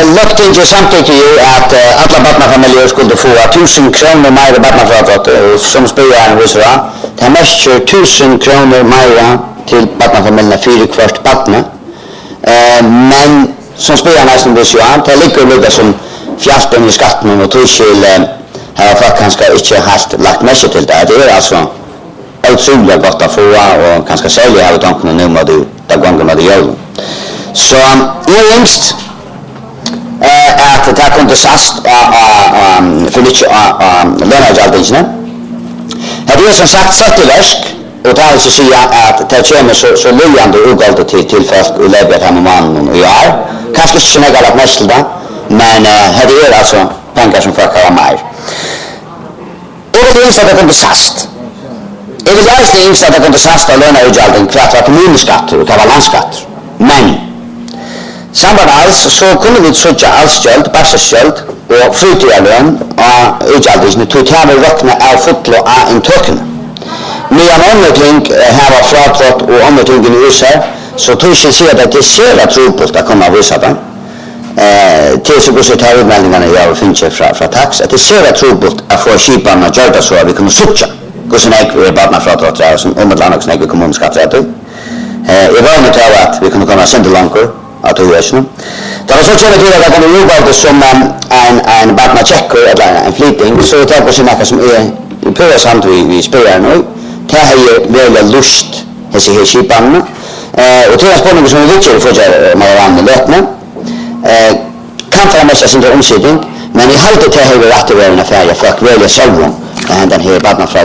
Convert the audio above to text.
Lögtinget samtyckte ju att alla barnafamiljer skulle få 1000 kronor mer barnafradrag som spelaren visar. Det är mest 1000 kronor mer till barnafamiljerna för kvart barn. Men som spelaren nästan visar, det ligger lite som fjärspänn i skatten och tröskel här har folk kanske inte helt lagt märke till det. Det är alltså otroligt gott att få och kanske sälja här i tanken nu med det gånger med det gör. Så jag yngst att det kunde sast för lite löneavgälderna. Det är som sagt sett i verk och det är så säga att det kommer så löjande ogalt till folk och lägger hem man och gör. Kanske inte så nära att nästa det, men det är alltså pengar som folk har mer. Och det är så att det kunde sast. Jag vill läsa det inse att det kunde sast av löneavgälden kvart var kommunskatter och kvart var landskatter. Men samband alls så kunde vi söka allstöld, barstöld och fritidarlön och utgäldelsen tog här vi räkna av fotlo av en token. Medan områdling här var fratrått och områdlingen i USA så tog jag se att det ser att tropult att komma av USA då. Till så går så tar utmeldningarna jag finns från tax att det ser att tropult att få kiparna att göra så att vi kunde söka. Gå så näck vi bara fratrått som områdland och snäck vi kommunskatträtt. Jag var med att vi kunde komma sen till Lankor att göra. Det var så känner till att det var det som en barnachecker eller en flipping så tar på sig något som är på samt vi spelar nu. Det här är väldigt lust dessa här skiparna. Och till spårningen som vi vill få göra med varandra löpna. Kan få mest sin omsättning men i halvt det här är rätt att vara en affär jag får välja själv den här barnafra